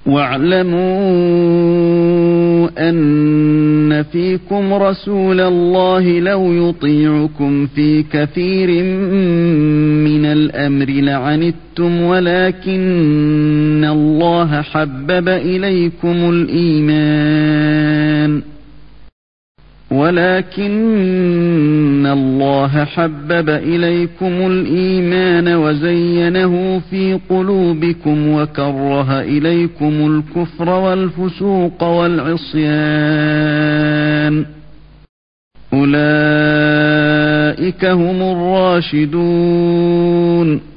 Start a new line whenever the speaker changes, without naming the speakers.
واعلموا أن فيكم رسول الله لو يطيعكم في كثير من الأمر لعنتم ولكن الله حبب إليكم الإيمان وزينه في قلوبكم وكره إليكم الكفر والفسوق والعصيان أولئك هم الراشدون